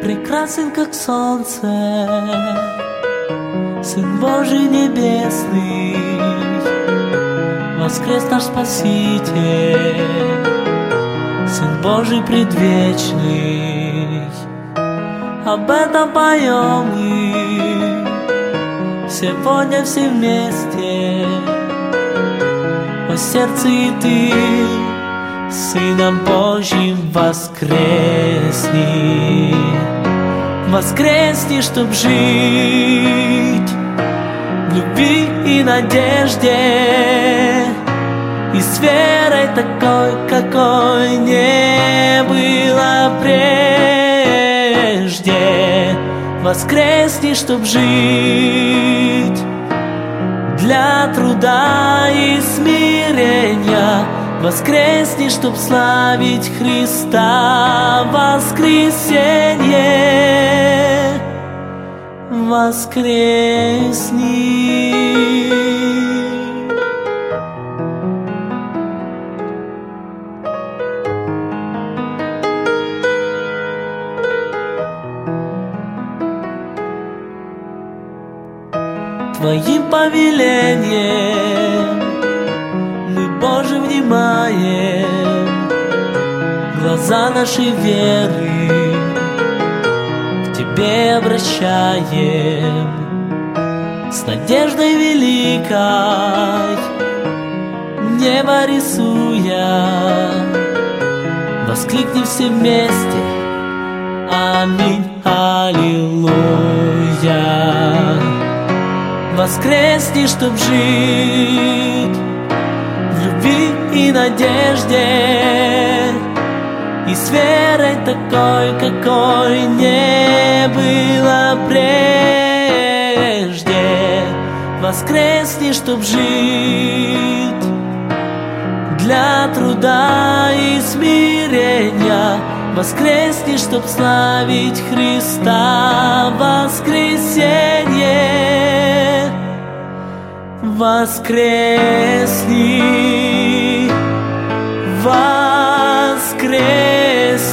прекрасен, как солнце, Сын Божий небесный, воскрес наш Спаситель, Сын Божий предвечный. Об этом поем мы сегодня все вместе. О сердце и ты, Сыном Божьим воскресни, воскресни, чтоб жить в любви и надежде, и с верой такой, какой не было прежде. Воскресни, чтоб жить для труда и смирения. Воскресни, чтоб славить Христа. Воскресенье, воскресни. Твоим повелением мы, Боже, внимаем, глаза нашей веры к Тебе обращаем. С надеждой великой небо рисуя, воскликнем все вместе: аминь, аллилуйя. Воскресни, чтоб жить в любви и надежде, и с верой такой, какой не было прежде. Воскресни, чтоб жить для труда и смирения. Воскресни, чтоб славить Христа. Воскресенье, воскресни, воскресни.